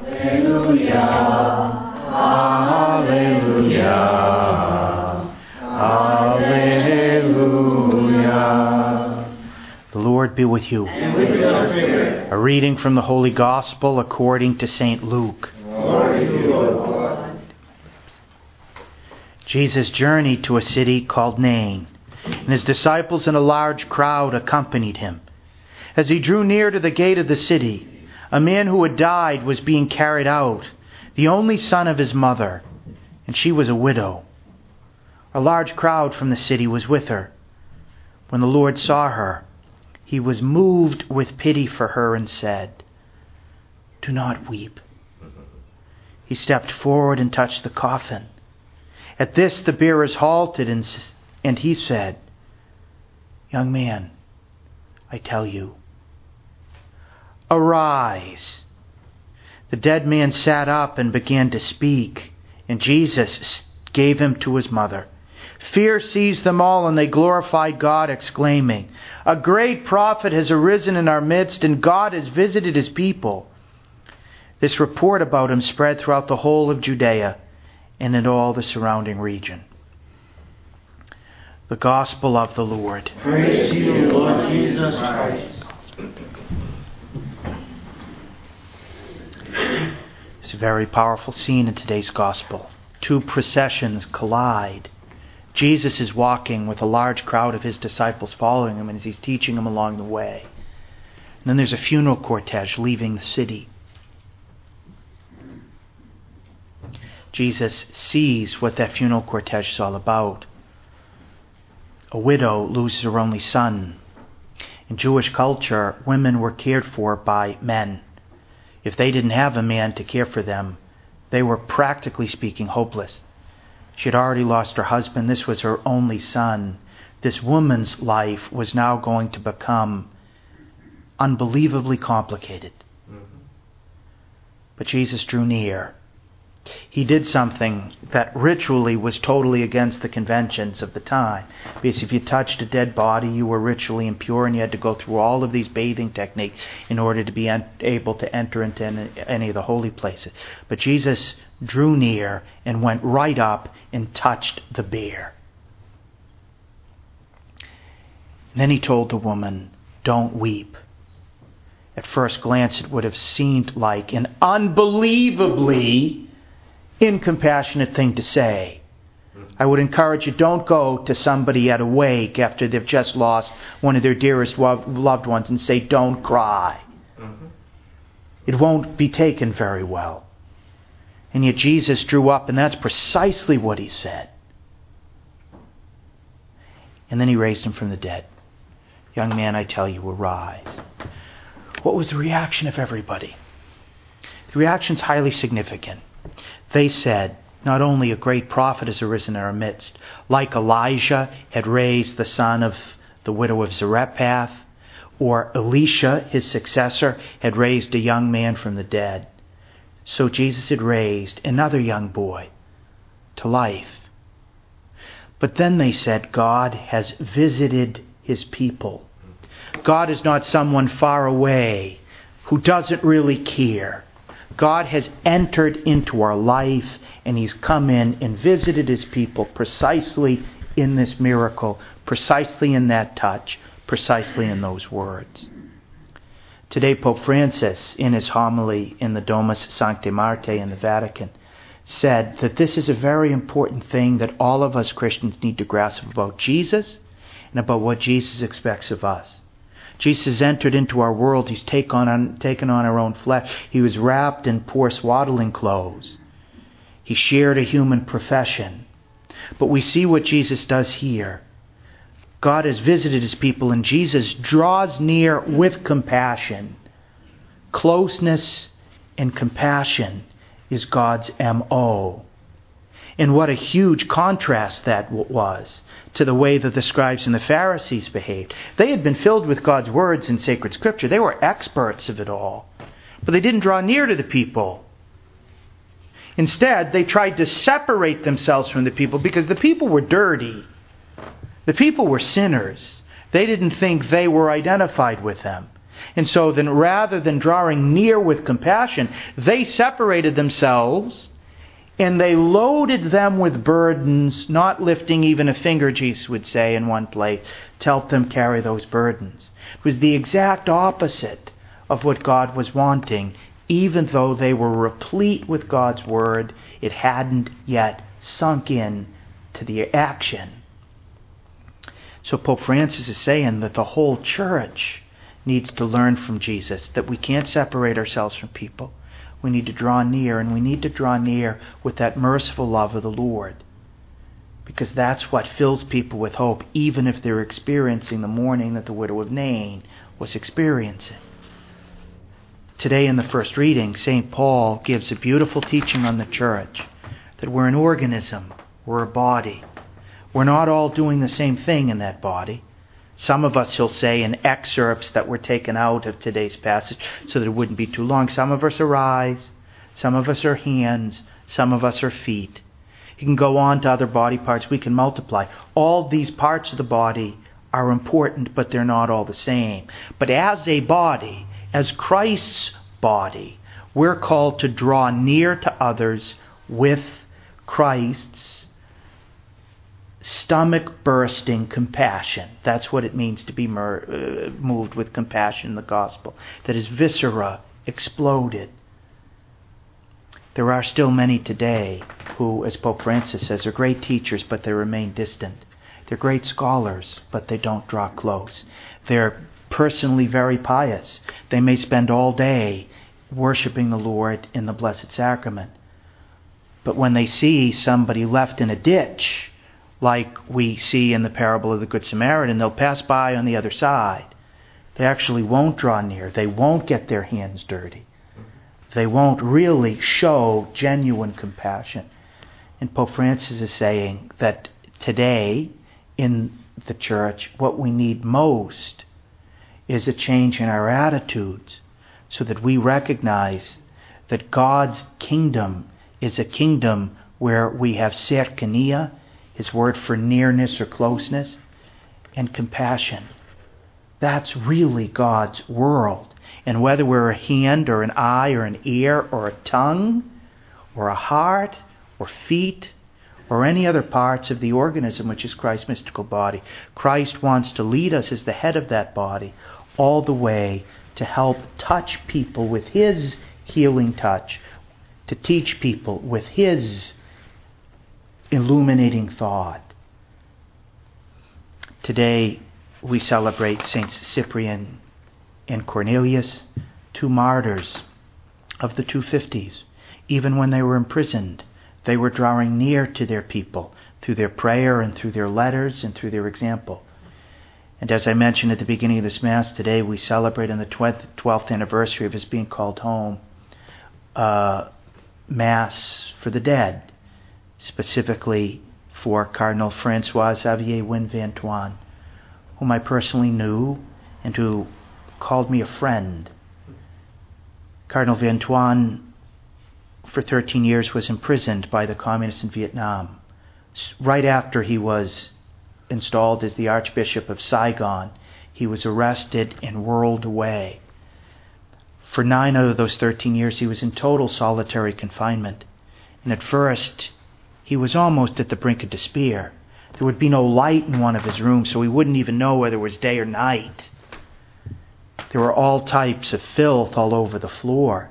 Alleluia. Alleluia. The Lord be with you. And with your spirit. A reading from the Holy Gospel according to St. Luke. Glory to you, O Lord. Jesus journeyed to a city called Nain, and his disciples and a large crowd accompanied him. As he drew near to the gate of the city, a man who had died was being carried out, the only son of his mother, and she was a widow. A large crowd from the city was with her. When the Lord saw her, he was moved with pity for her and said, "Do not weep." He stepped forward and touched the coffin. At this the bearers halted, and he said, "Young man, I tell you, arise." The dead man sat up and began to speak, and Jesus gave him to his mother. Fear seized them all, and they glorified God, exclaiming, "A great prophet has arisen in our midst, and God has visited his people." This report about him spread throughout the whole of Judea and in all the surrounding region. The Gospel of the Lord. Praise to you, Lord Jesus Christ. It's a very powerful scene in today's Gospel. Two processions collide. Jesus is walking with a large crowd of his disciples following him as he's teaching them along the way. And then there's a funeral cortege leaving the city. Jesus sees what that funeral cortege is all about. A widow loses her only son. In Jewish culture, women were cared for by men. If they didn't have a man to care for them, they were practically speaking hopeless. She had already lost her husband. This was her only son. This woman's life was now going to become unbelievably complicated. But Jesus drew near. He did something that ritually was totally against the conventions of the time. Because if you touched a dead body, you were ritually impure, and you had to go through all of these bathing techniques in order to be able to enter into any of the holy places. But Jesus drew near and went right up and touched the bier. And then he told the woman, "Don't weep." At first glance, it would have seemed like an unbelievably incompassionate thing to say. I would encourage you, don't go to somebody at a wake after they've just lost one of their dearest loved ones and say, "Don't cry." It won't be taken very well. And yet Jesus drew up, and that's precisely what he said. And then he raised him from the dead. "Young man, I tell you, arise." What was the reaction of everybody? The reaction's highly significant. They said, not only a great prophet has arisen in our midst, like Elijah had raised the son of the widow of Zarephath, or Elisha, his successor, had raised a young man from the dead. So Jesus had raised another young boy to life. But then they said, God has visited his people. God is not someone far away who doesn't really care. God has entered into our life, and he's come in and visited his people precisely in this miracle, precisely in that touch, precisely in those words. Today, Pope Francis, in his homily in the Domus Sancti Marte in the Vatican, said that this is a very important thing that all of us Christians need to grasp about Jesus and about what Jesus expects of us. Jesus entered into our world. He's taken on our own flesh. He was wrapped in poor swaddling clothes. He shared a human profession. But we see what Jesus does here. God has visited his people, and Jesus draws near with compassion. Closeness and compassion is God's M.O. And what a huge contrast that was to the way that the scribes and the Pharisees behaved. They had been filled with God's words in sacred scripture. They were experts of it all. But they didn't draw near to the people. Instead, they tried to separate themselves from the people because the people were dirty. The people were sinners. They didn't think they were identified with them. And so then rather than drawing near with compassion, they separated themselves and they loaded them with burdens, not lifting even a finger, Jesus would say in one place, to help them carry those burdens. It was the exact opposite of what God was wanting. Even though they were replete with God's Word, it hadn't yet sunk in to the action. So Pope Francis is saying that the whole church needs to learn from Jesus, that we can't separate ourselves from people. We need to draw near, and we need to draw near with that merciful love of the Lord. Because that's what fills people with hope, even if they're experiencing the mourning that the widow of Nain was experiencing. Today in the first reading, St. Paul gives a beautiful teaching on the church, that we're an organism, we're a body. We're not all doing the same thing in that body. Some of us, he'll say, in excerpts that were taken out of today's passage so that it wouldn't be too long. Some of us are eyes, some of us are hands, some of us are feet. He can go on to other body parts. We can multiply. All these parts of the body are important, but they're not all the same. But as a body, as Christ's body, we're called to draw near to others with Christ's stomach-bursting compassion. That's what it means to be moved with compassion in the gospel. That is viscera exploded. There are still many today who, as Pope Francis says, are great teachers, but they remain distant. They're great scholars, but they don't draw close. They're personally very pious. They may spend all day worshiping the Lord in the Blessed Sacrament. But when they see somebody left in a ditch, like we see in the parable of the Good Samaritan, they'll pass by on the other side. They actually won't draw near. They won't get their hands dirty. They won't really show genuine compassion. And Pope Francis is saying that today in the church, what we need most is a change in our attitudes so that we recognize that God's kingdom is a kingdom where we have cercania, his word for nearness or closeness, and compassion. That's really God's world. And whether we're a hand or an eye or an ear or a tongue or a heart or feet or any other parts of the organism which is Christ's mystical body, Christ wants to lead us as the head of that body all the way to help touch people with his healing touch, to teach people with his illuminating thought. Today we celebrate Saints Cyprian and Cornelius, two martyrs of the 250s. Even when they were imprisoned, they were drawing near to their people through their prayer and through their letters and through their example. And as I mentioned at the beginning of this Mass, today we celebrate on the 12th anniversary of his being called home, Mass for the dead, specifically for Cardinal François-Xavier Wynne-Vantoine, whom I personally knew and who called me a friend. Cardinal Vantoine, for 13 years, was imprisoned by the communists in Vietnam. Right after he was installed as the Archbishop of Saigon, he was arrested and whirled away. For 9 out of those 13 years, he was in total solitary confinement. And at first, he was almost at the brink of despair. There would be no light in one of his rooms, so he wouldn't even know whether it was day or night. There were all types of filth all over the floor.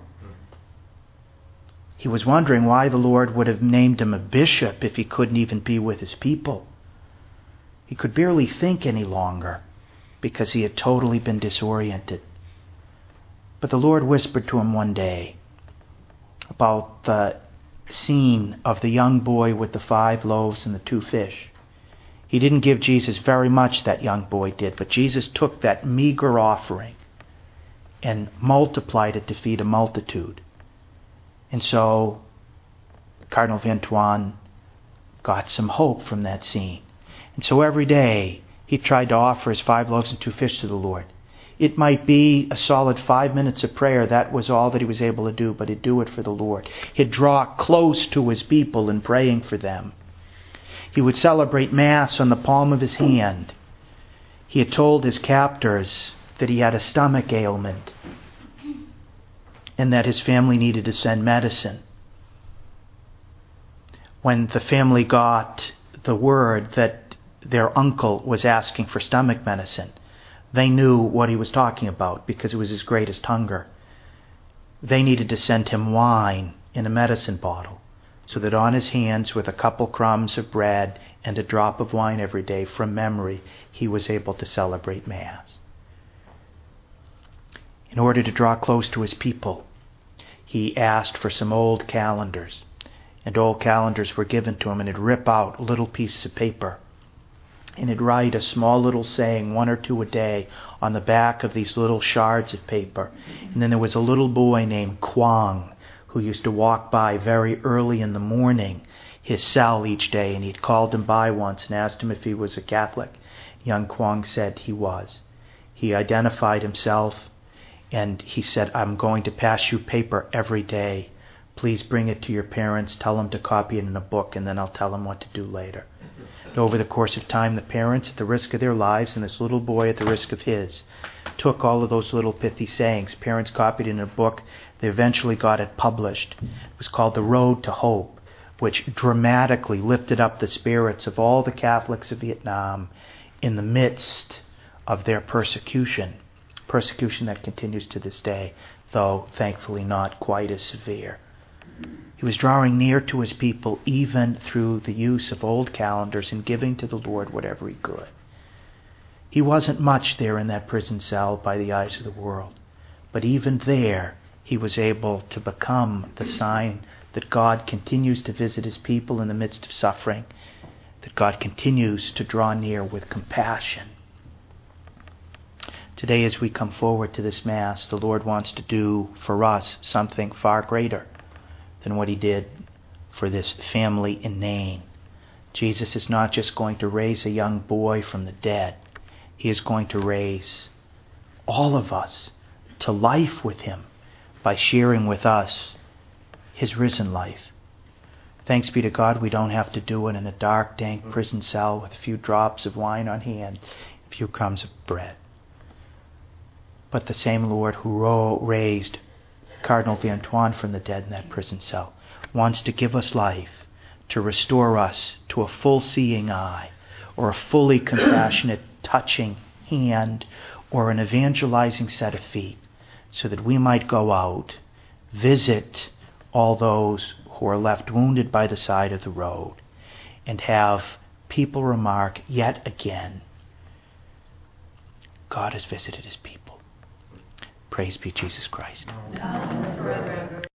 He was wondering why the Lord would have named him a bishop if he couldn't even be with his people. He could barely think any longer because he had totally been disoriented. But the Lord whispered to him one day about the scene of the young boy with the 5 loaves and the 2 fish. He didn't give Jesus very much, that young boy did, but Jesus took that meager offering and multiplied it to feed a multitude. And so Cardinal Vantoine got some hope from that scene. And so every day he tried to offer his 5 loaves and 2 fish to the Lord. It might be a solid 5 minutes of prayer. That was all that he was able to do, but he'd do it for the Lord. He'd draw close to his people in praying for them. He would celebrate Mass on the palm of his hand. He had told his captors that he had a stomach ailment and that his family needed to send medicine. When the family got the word that their uncle was asking for stomach medicine, they knew what he was talking about because it was his greatest hunger. They needed to send him wine in a medicine bottle so that on his hands, with a couple crumbs of bread and a drop of wine every day from memory, he was able to celebrate Mass. In order to draw close to his people, he asked for some old calendars. And old calendars were given to him, and he'd rip out little pieces of paper. And he'd write a small little saying, 1 or 2 a day, on the back of these little shards of paper. And then there was a little boy named Kwang who used to walk by very early in the morning his cell each day, and he'd called him by once and asked him if he was a Catholic. Young Kwang said he was. He identified himself, and he said, I'm going to pass you paper every day. Please bring it to your parents, tell them to copy it in a book, and then I'll tell them what to do later. And over the course of time, the parents, at the risk of their lives, and this little boy at the risk of his, took all of those little pithy sayings. Parents copied it in a book. They eventually got it published. It was called The Road to Hope, which dramatically lifted up the spirits of all the Catholics of Vietnam in the midst of their persecution that continues to this day, though thankfully not quite as severe. He was drawing near to his people even through the use of old calendars and giving to the Lord whatever he could. He wasn't much there in that prison cell by the eyes of the world, but even there he was able to become the sign that God continues to visit his people in the midst of suffering, that God continues to draw near with compassion. Today, as we come forward to this Mass, the Lord wants to do for us something far greater than what he did for this family in Nain. Jesus is not just going to raise a young boy from the dead. He is going to raise all of us to life with him by sharing with us his risen life. Thanks be to God, we don't have to do it in a dark, dank prison cell with a few drops of wine on hand, a few crumbs of bread. But the same Lord who raised Cardinal Viantoine from the dead in that prison cell wants to give us life, to restore us to a full-seeing eye, or a fully compassionate, touching hand, or an evangelizing set of feet, so that we might go out, visit all those who are left wounded by the side of the road, and have people remark yet again, God has visited his people. Praise be Jesus Christ. Now and forever.